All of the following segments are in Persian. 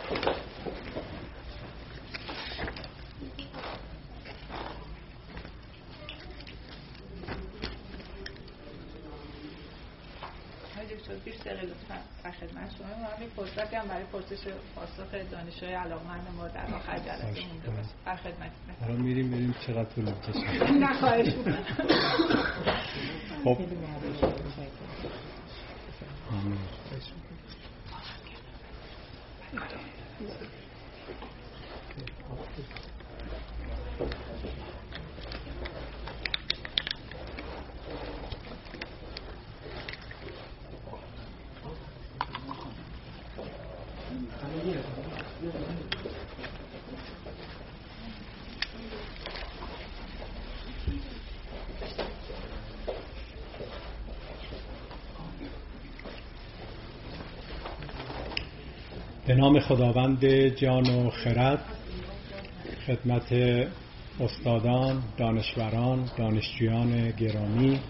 دکتر 20 دقیقه لطفاً در خدمت شما. من یک فرصتی هم برای پرسش و پاسخ دانشجوی علاقه‌مند ما در آخر جلسه مونده باشه. در خدمتتونم. الان میریم چقدر طول می‌کشه. نه خواهش می‌کنم. خب به نام خداوند جان و خرد، خدمت استادان، دانشوران، دانشجویان گرامی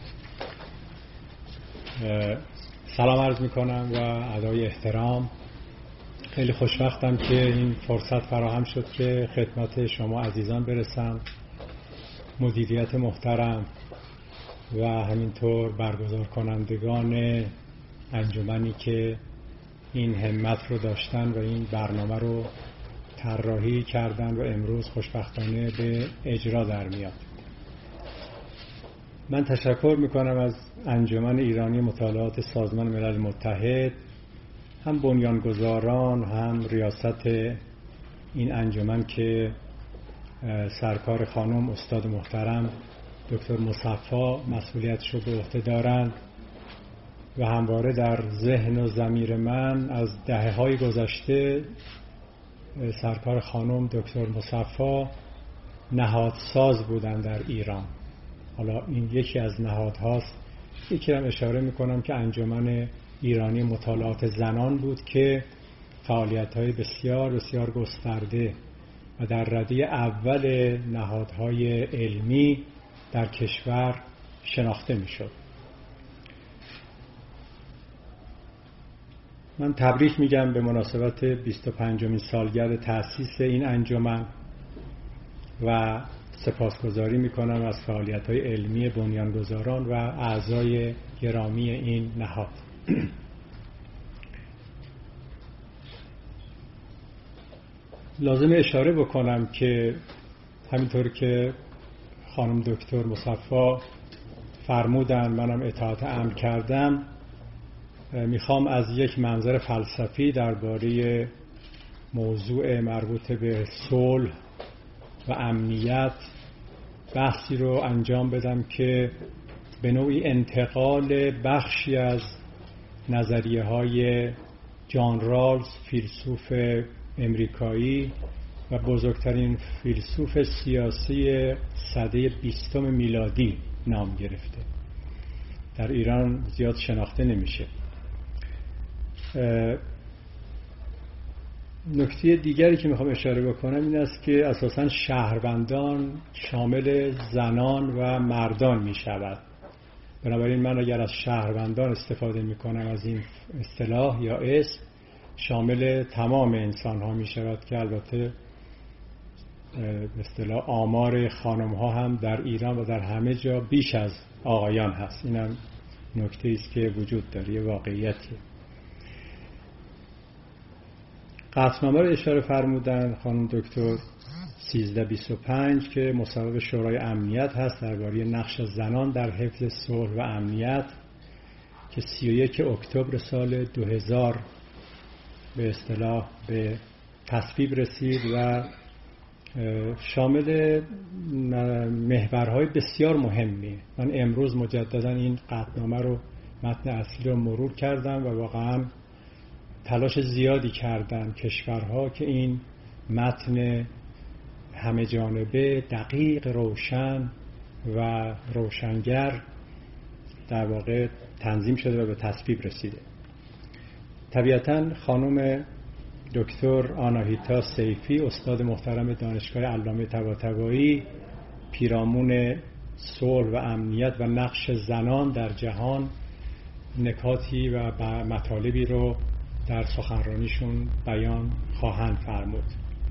سلام عرض میکنم و ادای احترام. خیلی خوشبختم که این فرصت فراهم شد که خدمت شما عزیزان برسم. مدیریت محترم و همینطور برگزار کنندگان انجمنی که این همت رو داشتن و این برنامه رو طراحی کردن و امروز خوشبختانه به اجرا در میاد. من تشکر میکنم از انجمن ایرانی مطالعات سازمان ملل متحد، هم بنیانگذاران هم ریاست این انجمن که سرکار خانم استاد محترم دکتر مصفا مسئولیتش رو به عهده دارند و همواره در ذهن و ضمیر من از دهه‌های گذشته سرکار خانم دکتر مصفا نهادساز بودن در ایران. حالا این یکی از نهادهاست. یکی هم اشاره میکنم که انجمن ایرانی مطالعات زنان بود که فعالیت‌های بسیار بسیار گسترده و در رده اول نهادهای علمی در کشور شناخته میشد. من تبریک میگم به مناسبت 25مین سالگرد تأسیس این انجمن و سپاسگزاری میکنم از فعالیت‌های علمی بنیانگذاران و اعضای گرامی این نهاد. لازم اشاره بکنم که همینطور که خانم دکتر مصفا فرمودن منم اطاعت امر کردم، میخوام از یک منظر فلسفی درباره موضوع مربوط به صلح و امنیت بحثی رو انجام بدم که به نوعی انتقال بخشی از نظریه های جان رالز، فیلسوف امریکایی و بزرگترین فیلسوف سیاسی سده 20 میلادی نام گرفته. در ایران زیاد شناخته نمیشه. نکته دیگری که میخوام اشاره بکنم این است که اساساً شهروندان شامل زنان و مردان میشود. بنابراین من اگر از شهروندان استفاده میکنم از این اصطلاح یا اسم، شامل تمام انسان ها میشود که البته به اصطلاح آمار خانم ها هم در ایران و در همه جا بیش از آقایان هست. اینم نکته است که وجود داره، یه واقعیتی. قطعنامه رو اشاره فرمودن خانم دکتر 1325 که مصوب شورای امنیت هست درباره نقش زنان در حفظ صلح و امنیت که 31 اکتبر سال 2000 به اصطلاح به تصویب رسید و شامل محورهای بسیار مهمی. من امروز مجددا این قطعنامه رو متن اصلی رو مرور کردم و واقعا تلاش زیادی کردن کشورها که این متن همه جانبه دقیق، روشن و روشنگر در واقع تنظیم شده و به تصویب رسیده. طبیعتاً خانم دکتر آناهیتا سیفی استاد محترم دانشگاه علامه طباطبایی پیرامون صلح و امنیت و نقش زنان در جهان نکاتی و مطالبی رو در سخنرانیشون بیان خواهند فرمود.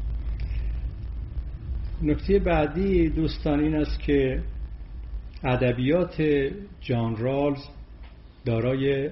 نکته بعدی دوستان این است که ادبیات جان رالز دارای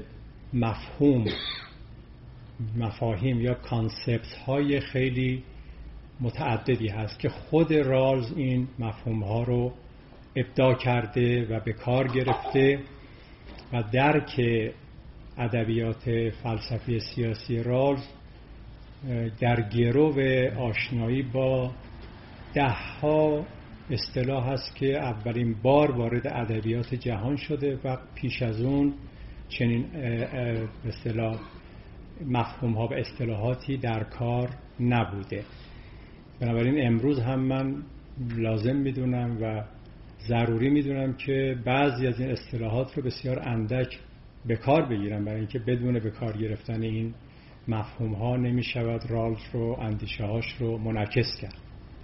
مفاهیم یا کانسپت های خیلی متعددی هست که خود رالز این مفهوم ها رو ابداع کرده و به کار گرفته و درک ادبیات فلسفی سیاسی رالز در گرو آشنایی با 10 اصطلاح هست که اولین بار وارد ادبیات جهان شده و پیش از اون چنین اصطلاح مفهوم ها و اصطلاحاتی در کار نبوده. بنابراین امروز هم من لازم میدونم و ضروری میدونم که بعضی از این اصطلاحات رو بسیار اندک به کار بگیرم، برای اینکه بدون به کار گرفتن این مفهوم ها نمی شود رالز رو، اندیشه هاش رو منعکس کرد.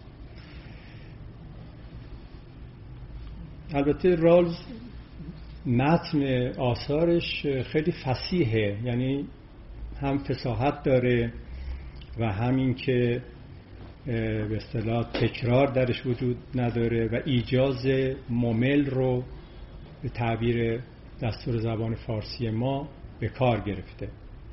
البته رالز متن آثارش خیلی فصیحه، یعنی هم فصاحت داره و همین که به اصطلاح تکرار درش وجود نداره و ایجاز ممل رو به تعبیر دستور زبان فارسی ما به کار گرفته.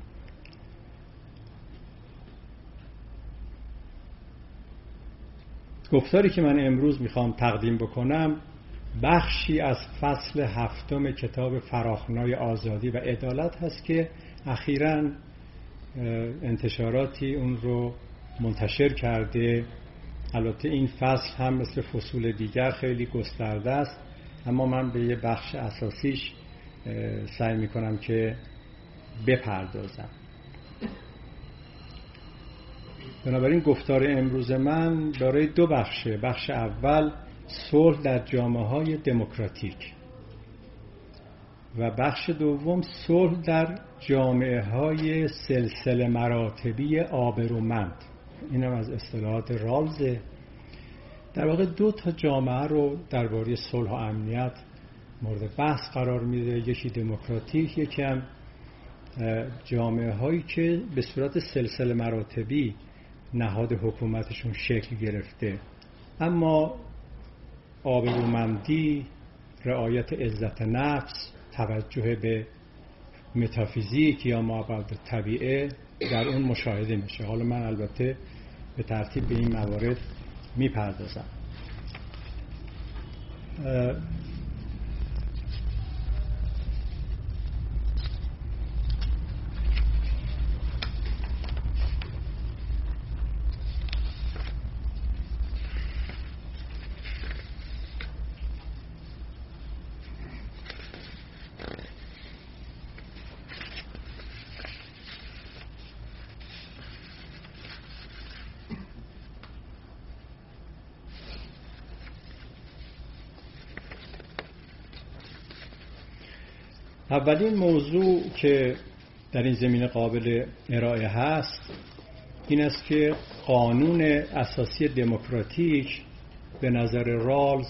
گفتاری که من امروز میخوام تقدیم بکنم بخشی از فصل 7 کتاب فراخنای آزادی و عدالت هست که اخیراً انتشاراتی اون رو منتشر کرده. البته این فصل هم مثل فصول دیگر خیلی گسترده است، اما من به یه بخش اساسیش سعی میکنم که بپردازم. بنابراین گفتار امروز من دارای 2 بخشه. بخش اول صلح در جامعه‌های دموکراتیک و بخش دوم صلح در جامعه‌های سلسله مراتبی آبرومند. اینم از اصطلاحات رالزه. در واقع 2 جامعه رو درباره صلح و امنیت مورد بحث قرار میده، یکی دموکراتیک، یکی هم جامعه هایی که به صورت سلسله مراتبی نهاد حکومتشون شکل گرفته اما آبرومندی، رعایت عزت نفس، توجه به متافیزیک یا مابعد طبیعه در اون مشاهده میشه. حالا من البته به ترتیب به این موارد میپردازم. اولین موضوع که در این زمینه قابل ارائه هست این است که قانون اساسی دموکراتیک به نظر رالز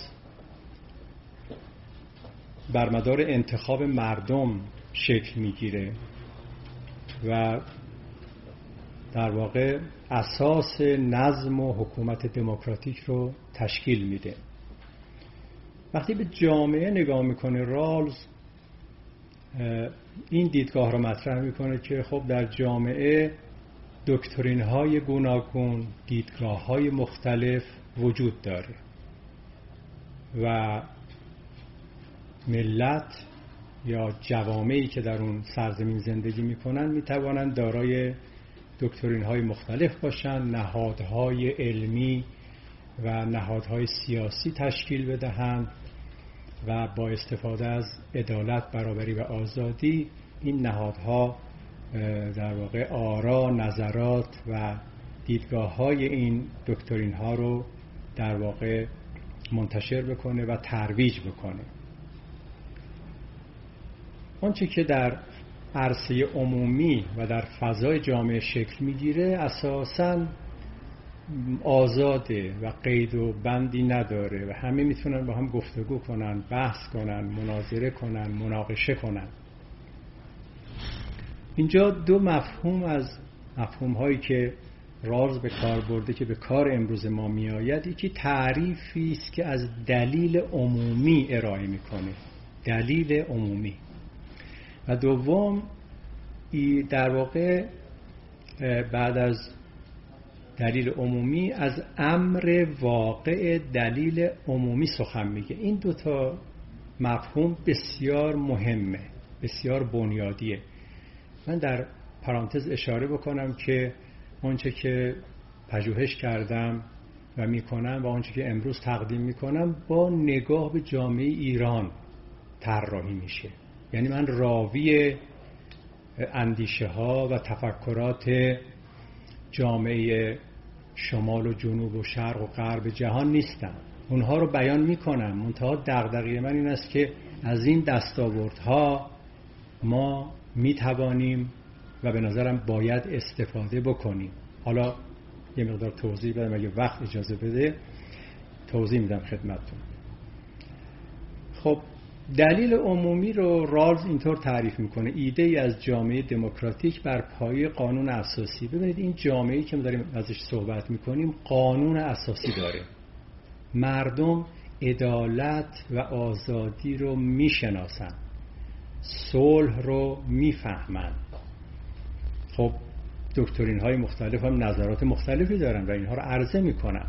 بر مدار انتخاب مردم شکل میگیره و در واقع اساس نظم و حکومت دموکراتیک رو تشکیل میده. وقتی به جامعه نگاه میکنه رالز این دیدگاه رو مطرح میکنه که خب در جامعه دکترین های گوناگون، دیدگاه های مختلف وجود داره و ملت یا جوامعی که در اون سرزمین زندگی میکنن میتوانند دارای دکترین های مختلف باشن، نهادهای علمی و نهادهای سیاسی تشکیل بدهند و با استفاده از عدالت، برابری و آزادی این نهادها در واقع آرا، نظرات و دیدگاه‌های این دکترین‌ها رو در واقع منتشر بکنه و ترویج بکنه. آنچه که در عرصه عمومی و در فضای جامعه شکل میگیره اساساً آزاده و قید و بندی نداره و همه میتونن با هم گفتگو کنن، بحث کنن، مناظره کنن، مناقشه کنن. اینجا 2 مفهوم از مفهوم هایی که رالز به کار برده که به کار امروز ما می آید، یکی تعریفی است که از دلیل عمومی ارائه میکنه، دلیل عمومی. و دوم در واقع بعد از دلیل عمومی از امر واقع دلیل عمومی سخن میگه. این دوتا مفهوم بسیار مهمه، بسیار بنیادیه. من در پرانتز اشاره بکنم که آنچه که پژوهش کردم و میکنم و آنچه که امروز تقدیم میکنم با نگاه به جامعه ایران طراحی میشه. یعنی من راوی اندیشه ها و تفکرات جامعه شمال و جنوب و شرق و غرب جهان نیستم، اونها رو بیان میکنم، منتها دغدغه من این است که از این دستاوردها ما میتوانیم و به نظرم باید استفاده بکنیم. حالا یه مقدار توضیح بدم، اگه وقت اجازه بده توضیح میدم خدمتتون. خب دلیل عمومی رو رالز اینطور تعریف میکنه: ایده ای از جامعه دموکراتیک بر پایه قانون اساسی. ببینید این جامعه‌ای که ما داریم ازش صحبت میکنیم قانون اساسی داره. مردم عدالت و آزادی رو میشناسن، صلح رو میفهمن. خب دکترین های مختلف هم نظرات مختلفی دارن و اینها رو عرضه میکنن.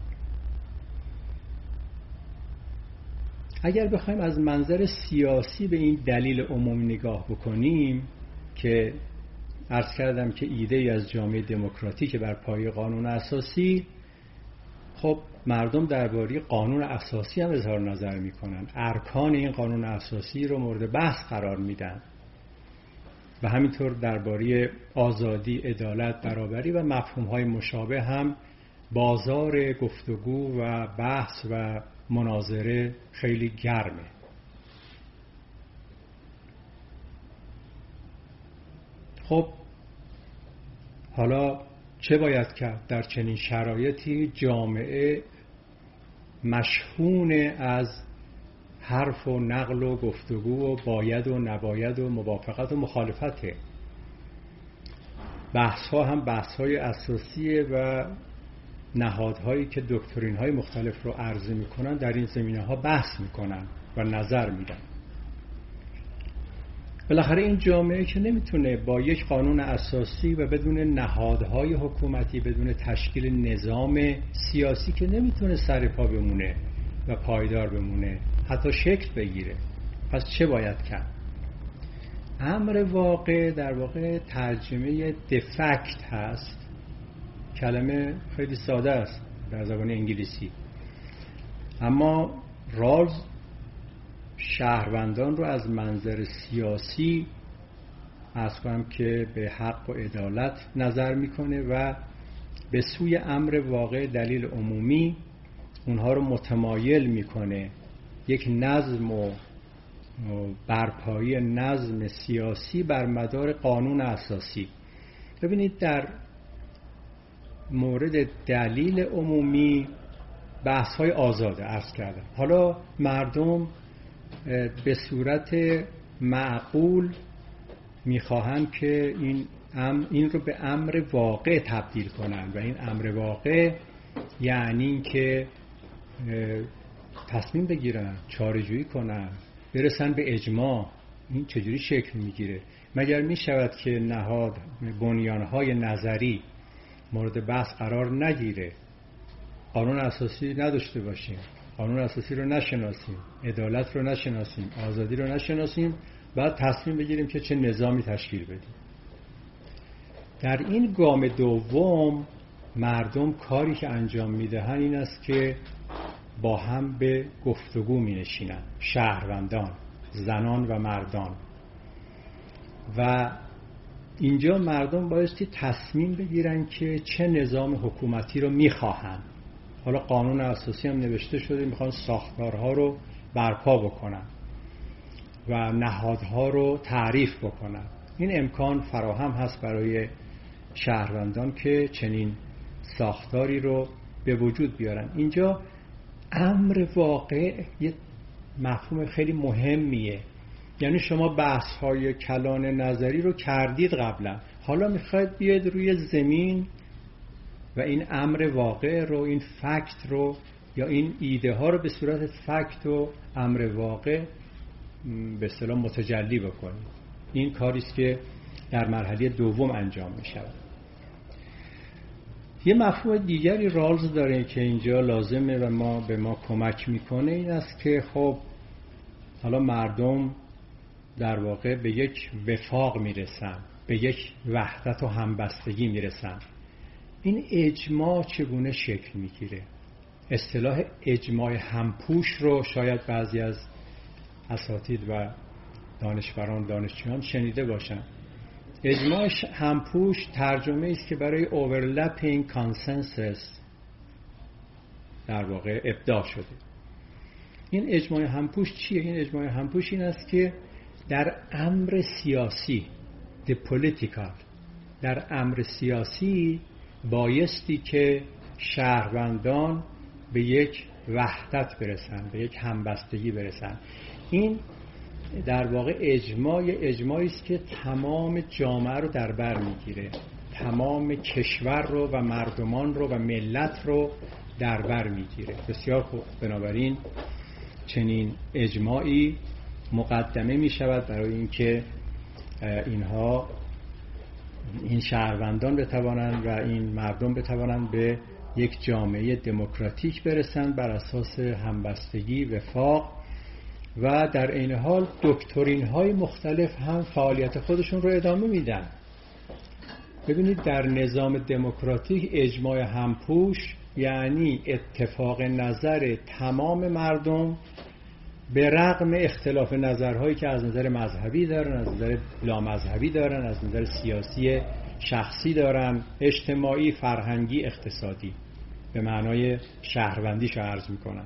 اگر بخوایم از منظر سیاسی به این دلیل عمومی نگاه بکنیم که عرض کردم که ایده ای از جامعه دموکراتیک بر پایه قانون اساسی، خب مردم درباره قانون اساسی هم اظهار نظر میکنن، ارکان این قانون اساسی رو مورد بحث قرار میدن و همینطور درباره آزادی، عدالت، برابری و مفهوم‌های مشابه هم بازار گفتگو و بحث و مناظره خیلی گرمه. خب حالا چه باید کرد در چنین شرایطی؟ جامعه مشحون از حرف و نقل و گفتگو و باید و نباید و موافقت و مخالفته. بحث ها هم بحث های اساسیه و نهادهایی که دکترین های مختلف رو عرضه میکنن در این زمینه ها بحث میکنن و نظر میدن. بالاخره این جامعه که نمیتونه با یک قانون اساسی و بدون نهادهای حکومتی، بدون تشکیل نظام سیاسی که نمیتونه سر پا بمونه و پایدار بمونه، حتی شکل بگیره. پس چه باید کرد؟ امر واقع در واقع ترجمه دفکت هست. کلمه خیلی ساده است در زبان انگلیسی، اما رالز شهروندان رو از منظر سیاسی عرض کنم که به حق و عدالت نظر میکنه و به سوی امر واقع دلیل عمومی اونها رو متمایل میکنه. یک نظم و برپایی نظم سیاسی بر مدار قانون اساسی. ببینید در مورد دلیل عمومی بحث های آزاده عرض کردم. حالا مردم به صورت معقول میخواهند که این رو به امر واقع تبدیل کنن و این امر واقع یعنی این که تصمیم بگیرن، چاره‌جویی کنن، برسن به اجماع. این چجوری شکل میگیره؟ مگر میشود که نهاد بنیانهای نظری مورد بحث قرار نگیره، قانون اساسی نداشته باشیم، قانون اساسی رو نشناسیم، عدالت رو نشناسیم، آزادی رو نشناسیم، بعد تصمیم بگیریم که چه نظامی تشکیل بدیم؟ در این گام دوم مردم کاری که انجام میدهند این است که با هم به گفتگو می نشینند، شهروندان، زنان و مردان، و اینجا مردم بایستی تصمیم بگیرن که چه نظام حکومتی رو میخواهن. حالا قانون اساسی هم نوشته شده میخوان ساختارها رو برپا بکنن و نهادها رو تعریف بکنن. این امکان فراهم هست برای شهروندان که چنین ساختاری رو به وجود بیارن. اینجا امر واقع یه مفهوم خیلی مهمیه. یعنی شما بحث‌های کلان نظری رو کردید قبلا، حالا میخواید بیاید روی زمین و این امر واقع رو، این فکت رو یا این ایده ها رو به صورت فکت و امر واقع به اصطلاح متجلی بکنیم. این کاری است که در مرحله دوم انجام می شود. یه مفهوم دیگری رالز داره که اینجا لازمه و به ما کمک میکنه، این است که خب حالا مردم در واقع به یک وفاق میرسن، به یک وحدت و همبستگی میرسن. این اجماع چگونه شکل میگیره؟ اصطلاح اجماع همپوش رو شاید بعضی از اساتید و دانشوران دانشجویان شنیده باشن. اجماع همپوش ترجمه است که برای overlapping consensus در واقع ابداع شده. این اجماع همپوش چیه؟ این اجماع همپوش این است که در امر سیاسی the political، در امر سیاسی بایستی که شهروندان به یک وحدت برسن، به یک همبستگی برسن. این در واقع اجماعی است که تمام جامعه رو در بر میگیره، تمام کشور رو و مردمان رو و ملت رو در بر میگیره. بسیار خوب. بنابراین چنین اجماعی مقدمه می شود برای اینکه این شهروندان بتوانند و این مردم بتوانند به یک جامعه دموکراتیک برسند بر اساس همبستگی، وفاق، و در این حال دکترین های مختلف هم فعالیت خودشون رو ادامه میدن. ببینید در نظام دموکراتیک اجماع همپوش یعنی اتفاق نظر تمام مردم به رغم اختلاف نظرهایی که از نظر مذهبی دارن، از نظر لامذهبی دارن، از نظر سیاسی شخصی دارن، اجتماعی، فرهنگی، اقتصادی، به معنای شهروندیش عرض میکنن.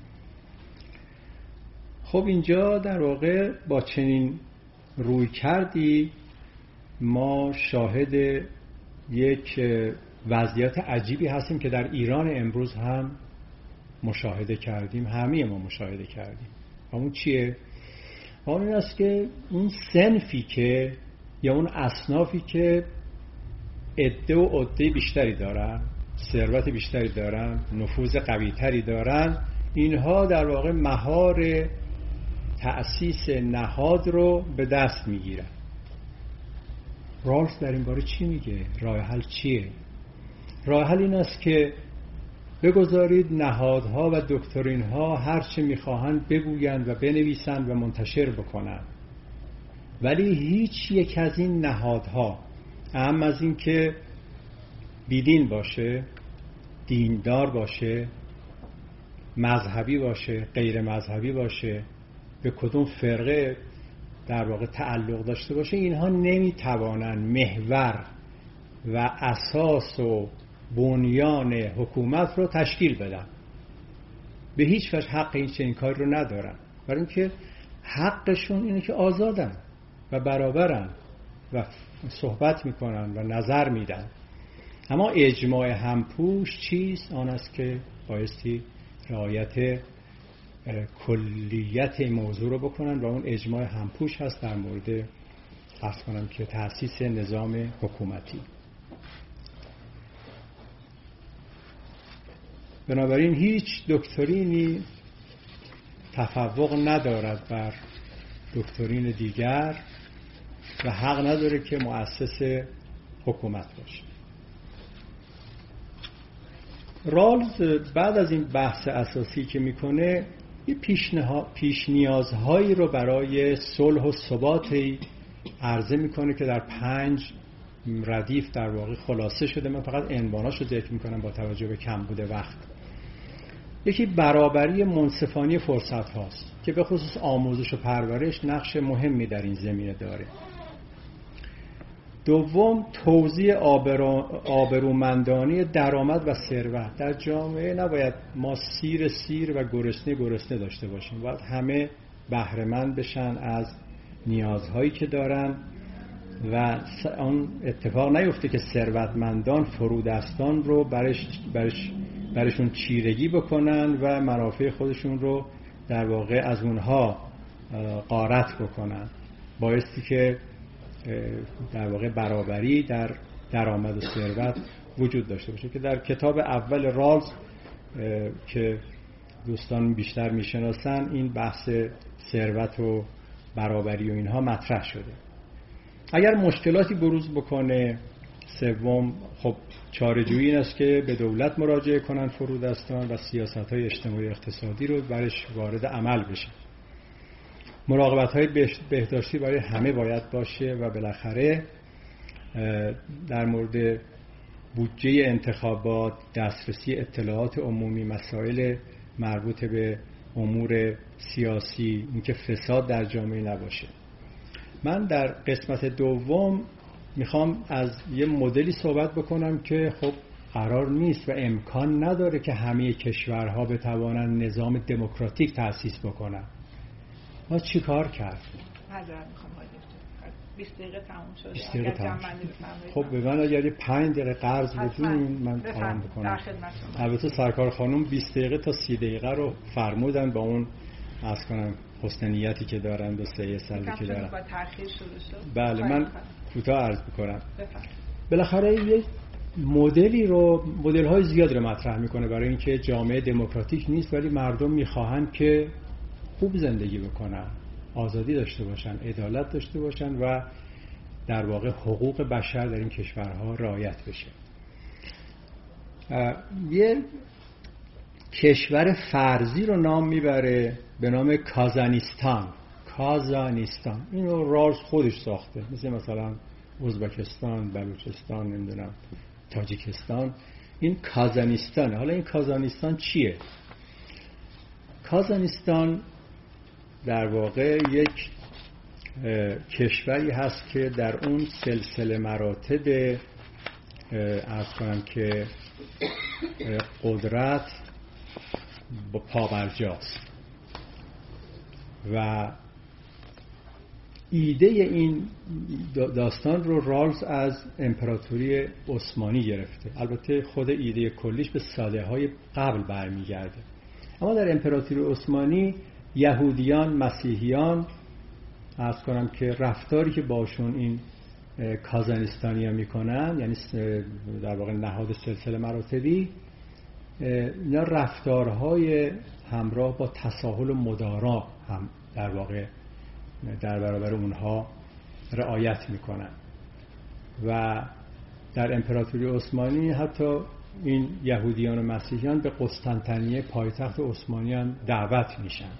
خب اینجا در واقع با چنین روی کردی ما شاهد یک وضعیت عجیبی هستیم که در ایران امروز هم مشاهده کردیم، همه ما مشاهده کردیم. اون چیه؟ اون این است که اون صنفی که یا اون اصنافی که عده و عده بیشتری دارن، ثروت بیشتری دارن، نفوذ قوی‌تری دارن، اینها در واقع مهار تأسیس نهاد رو به دست میگیرن. رالز در این باره چی میگه؟ راه حل چیه؟ راه حل این است که بگذارید نهادها و دکترینها هر چه میخواهند بگویند و بنویسند و منتشر بکنند، ولی هیچ یک از این نهادها، اهم از این که بیدین باشه، دیندار باشه، مذهبی باشه، غیر مذهبی باشه، به کدوم فرقه در واقع تعلق داشته باشه، اینها نمیتوانند محور و اساس و بنیان حکومت رو تشکیل بدن. به هیچ وجه حق این چنین کاری رو ندارن، برای اینکه حقشون اینه که آزادن و برابرن و صحبت میکنن و نظر میدن. اما اجماع همپوش چیست؟ آن است که بایستی رعایت کلیت موضوع رو بکنن و اون اجماع همپوش هست در مورد فرض کنم که تأسیس نظام حکومتی. بنابراین هیچ دکترینی تفوق ندارد بر دکترین دیگر و حق نداره که مؤسس حکومت باشه. رالز بعد از این بحث اساسی که میکنه یه پیش نیازهایی رو برای صلح و ثباتی عرضه میکنه که در 5 ردیف در واقع خلاصه شده. من فقط عنواناشو ذکر میکنم با توجه به کمبود وقت. یکی برابری منصفانه فرصت هاست که به خصوص آموزش و پرورش نقش مهمی در این زمینه داره. دوم، توزیع آبرومندانه درآمد و ثروت. در جامعه نباید ما سیر و گرسنه داشته باشیم، باید همه بهره مند بشن از نیازهایی که دارن و اون اتفاق نیفته که ثروتمندان فرودستان رو برشون چیرگی بکنن و منافع خودشون رو در واقع از اونها غارت بکنن. بایستی که در واقع برابری در درآمد و ثروت وجود داشته باشه که در کتاب اول رالز که دوستان بیشتر میشناسن این بحث ثروت و برابری و اینها مطرح شده. اگر مشکلاتی بروز بکنه، سوم خب چاره‌جویی این است که به دولت مراجعه کنن فرودستان و سیاست‌های اجتماعی اقتصادی رو برش وارد عمل بشه. مراقبت‌های بهداشتی برای همه باید باشه و بالاخره در مورد بودجه انتخابات، دسترسی اطلاعات عمومی، مسائل مربوط به امور سیاسی، اینکه فساد در جامعه نباشه. من در قسمت دوم میخوام از یه مدلی صحبت بکنم که خب قرار نیست و امکان نداره که همه کشورها بتوانند نظام دموکراتیک تأسیس بکنن. ما چی کار کردیم؟ معذرت میخوام 20 دقیقه تموم شد. 20 دقیقه تموم شد. خب به من اگر 5 دقیقه قرض بدین من تمام بکنم. در خدمتتون. البته سرکار خانم 20 دقیقه تا 30 دقیقه رو فرمودن با اون عرض کنم حسن نیتی که دارن و سعی سلبی که دارن. با تأخیر شروع شد. بله من کوتاه عرض می‌کنم. بالاخره یک مدل‌های زیاد رو مطرح میکنه برای اینکه جامعه دموکراتیک نیست ولی مردم میخواهند که خوب زندگی بکنن، آزادی داشته باشن، عدالت داشته باشن و در واقع حقوق بشر در این کشورها رعایت بشه. یه کشور فرضی رو نام میبره به نام کازانستان. اینو رالز خودش ساخته، مثلا ازبکستان، بلوچستان، نمیدونم تاجیکستان. این کازانستان. حالا این کازانستان چیه؟ کازانستان در واقع یک کشوری هست که در اون سلسله مراتب عرض کنم که قدرت با پابرجاست و ایده این داستان رو رالز از امپراتوری عثمانی گرفته. البته خود ایده کلیش به سالهای قبل برمیگرده، اما در امپراتوری عثمانی یهودیان، مسیحیان عرض کنم که رفتاری که باشون این کازانستانی‌ها میکنن، یعنی در واقع نهاد سلسله مراتبی، اینا رفتارهای همراه با تساهل و مدارا هم در واقع در برابر اونها رعایت میکنن و در امپراتوری عثمانی حتی این یهودیان و مسیحیان به قسطنطنیه پایتخت عثمانی هم دعوت میشن.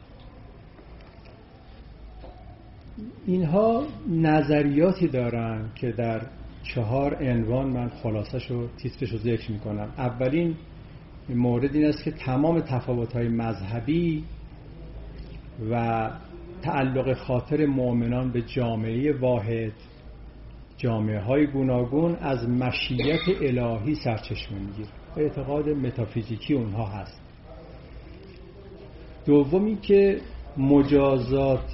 اینها نظریاتی دارن که در 4 عنوان من خلاصه‌شو تیترشو ذکر میکنم. اولین مورد این است که تمام تفاوت‌های مذهبی و تعلق خاطر مؤمنان به جامعه واحد، جامعه‌های گوناگون از مشیت الهی سرچشمه میگیره. اعتقاد متافیزیکی اونها هست. دومی که مجازاتی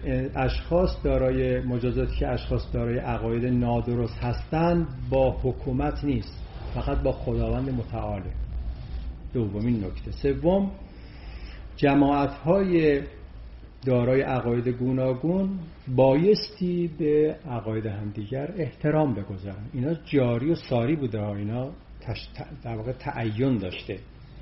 که اشخاص دارای عقاید نادرست هستند با حکومت نیست، فقط با خداوند متعاله. دومین نکته. سوم، جماعت‌های دارای عقاید گوناگون بایستی به عقاید همدیگر احترام بگذارن. اینا جاری و ساری بوده، اینا در واقع تعین داشته.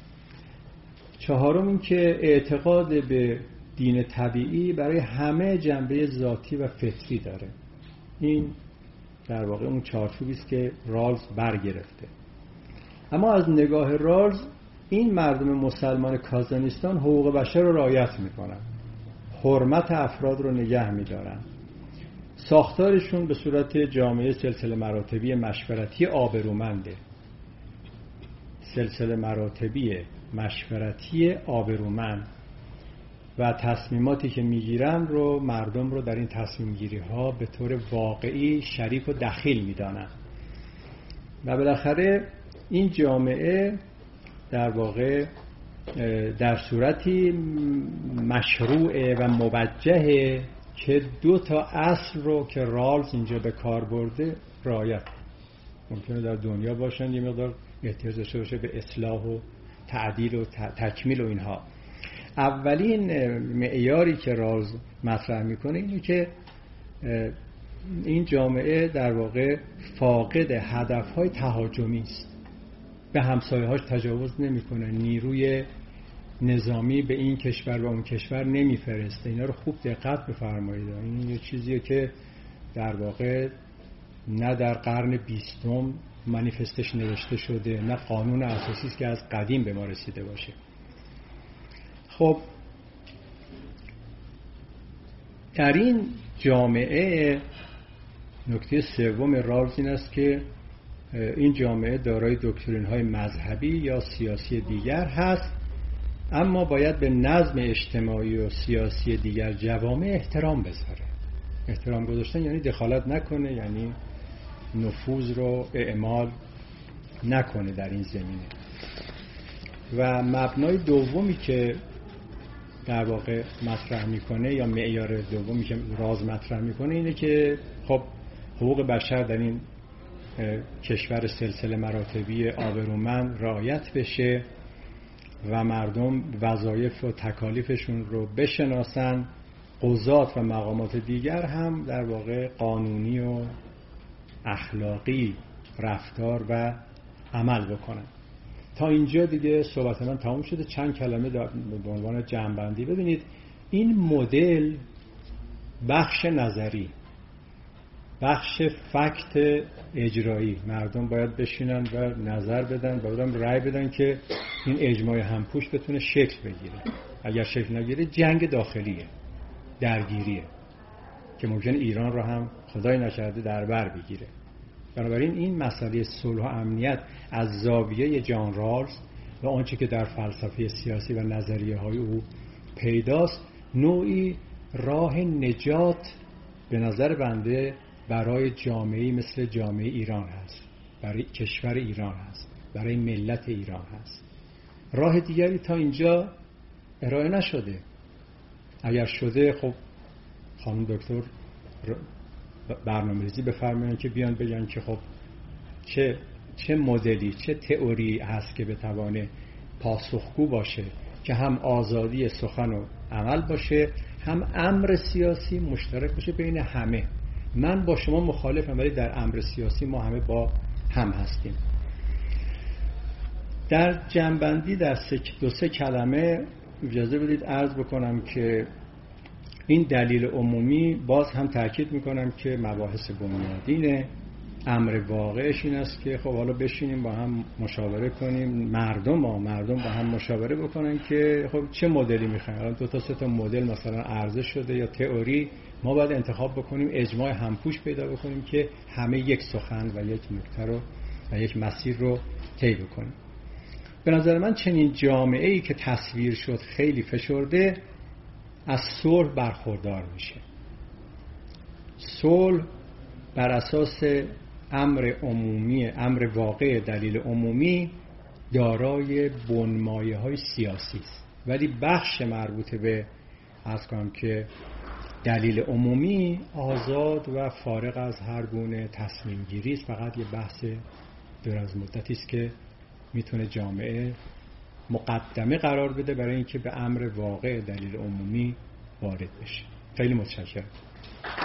چهارم این که اعتقاد به دین طبیعی برای همه جنبه ذاتی و فطری داره. این در واقع اون چارچوبی است که رالز برگرفته. اما از نگاه رالز این مردم مسلمان کازانستان حقوق بشر رو رعایت میکنن، حرمت افراد رو نگه میدارن، ساختارشون به صورت جامعه سلسله مراتبی مشورتی آبرومنده. سلسله مراتبی مشورتی آبرومند و تصمیماتی که میگیرن رو مردم رو در این تصمیم گیری ها به طور واقعی شریک و دخیل میدانن و بالاخره این جامعه در واقع در صورتی مشروعه و موجهه که 2 اصل رو که رالز اینجا به کار برده رعایت. ممکنه در دنیا باشن یه مقدار احتیاج داشته باشه به اصلاح و تعدیل و تکمیل و اینها. اولین معیاری که رالز مطرح میکنه اینه که این جامعه در واقع فاقد هدفهای تهاجمی است. به همسایه‌هاش تجاوز نمیکنه، نیروی نظامی به این کشور و اون کشور نمیفرسته. اینا رو خوب دقت بفرمایید. این یه چیزیه که در واقع نه در قرن 20 منیفستش نوشته شده، نه قانون اساسی است که از قدیم به ما رسیده باشه. خب در این جامعه نکته سوم رالز این است که این جامعه دارای دکترین‌های مذهبی یا سیاسی دیگر هست، اما باید به نظم اجتماعی و سیاسی دیگر جوامع احترام بذاره. احترام گذاشتن یعنی دخالت نکنه، یعنی نفوذ رو اعمال نکنه در این زمینه. و مبنای دومی که در واقع مطرح میکنه یا معیار دومی که راز مطرح میکنه اینه که خب حقوق بشر در این کشور سلسله مراتبی آبرومند رعایت بشه و مردم وظایف و تکالیفشون رو بشناسن، قضات و مقامات دیگر هم در واقع قانونی و اخلاقی رفتار و عمل بکنن. تا اینجا دیگه صحبت من تموم شده. چند کلمه به عنوان جمع‌بندی. ببینید این مدل بخش نظری، بخش فکت اجرایی، مردم باید بشینن و نظر بدن و بعدم رأی بدن که این اجماع همپوش بتونه شکل بگیره. اگر شکل نگیره جنگ داخلیه، درگیریه که ممکنه ایران رو هم خدای نکرده در بر بگیره. بنابراین این مسئله صلح و امنیت از زاویه جان رالز و آنچه که در فلسفه سیاسی و نظریه های او پیداست نوعی راه نجات به نظر بنده برای جامعه‌ای مثل جامعه ایران هست، برای کشور ایران هست، برای ملت ایران هست. راه دیگری تا اینجا ارائه نشده. اگر شده خب خانم دکتر برنامه‌ریزی بفرمایند که بیان بگن که خب چه مدلی، چه تئوری هست که بتوانه پاسخگو باشه که هم آزادی سخن و عمل باشه، هم امر سیاسی مشترک باشه بین همه. من با شما مخالفم ولی در امر سیاسی ما همه با هم هستیم. در جنبندی در دو سه کلمه اجازه بدید عرض بکنم که این دلیل عمومی باز هم تاکید میکنم که مباحث بنیادینه. امر واقعش این است که خب حالا بشینیم با هم مشاوره کنیم، مردم با هم مشاوره بکنن که خب چه مدلی میخوایم. الان 2 تا 3 تا مدل مثلا عرضه شده یا تئوری، ما باید انتخاب بکنیم، اجماع همپوش پیدا بکنیم که همه یک سخن و یک نکته رو و یک مسیر رو طی بکنیم. به نظر من چنین جامعه‌ای که تصویر شد خیلی فشرده از صلح برخوردار میشه. صلح بر اساس امر عمومی، امر واقع دلیل عمومی دارای بنمایه‌های سیاسی است، ولی بخش مربوط به عرض کنم که دلیل عمومی آزاد و فارغ از هر گونه تصمیم گیری است. فقط یه بحث دراز مدتی است که میتونه جامعه مقدمه قرار بده برای اینکه به امر واقع دلیل عمومی وارد بشه. خیلی متشکرم.